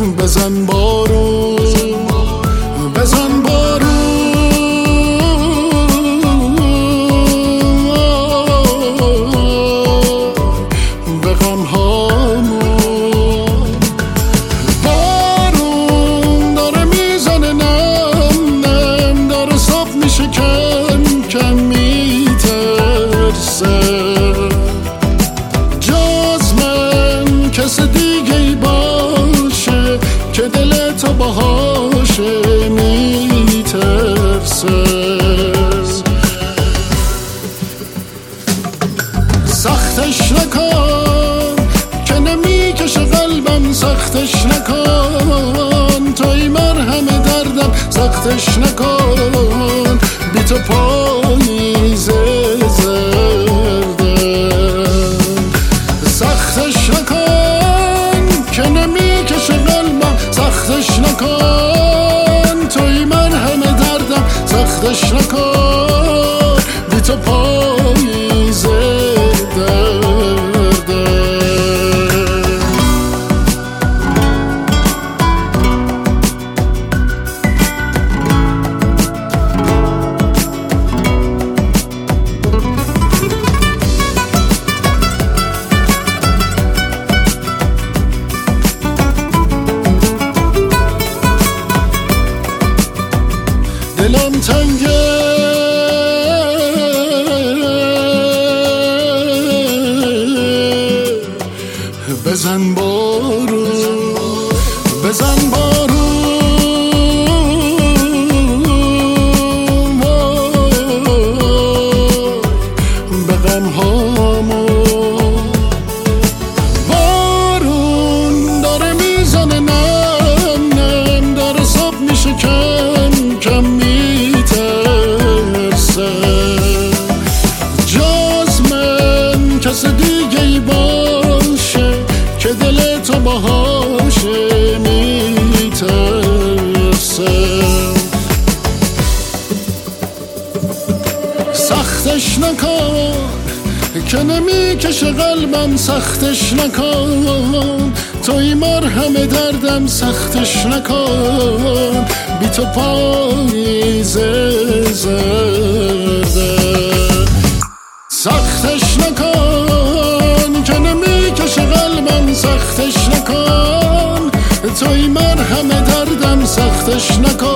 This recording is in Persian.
بزن بارون، بزن بارون، به غمهامون. بارون داره میزنه نم نم، داره صاف میشه کم کم میترسه. جز من کس دیگه ای باشه که دل تو باهاشه میترسه. سختش نکن که نمیکشه قلبم، سختش نکن توی مرهم دردم، سختش نکن بی تو پاییز زرده. سختش نکن که نمیکشه قلبم، سختش نکن توی مرهم دردم، سختش نکن بی تو پاییز دلم تنگه، بزن بارون، بزن بارون، به غمهامون. بارون داره میزنه نم نم، داره صاف میشه کم کم میترسه. جز من کس دیگه ای باشه که دل تو باهاشه میترسه. سختش نکن که نمیکشه قلبم، سختش نکن توی مرهم دردم، سختش نکن بی تو پاییز زرده. سختش نکن که نمیکشه قلبم، سختش نکن توی مرهم دردم، سختش نکن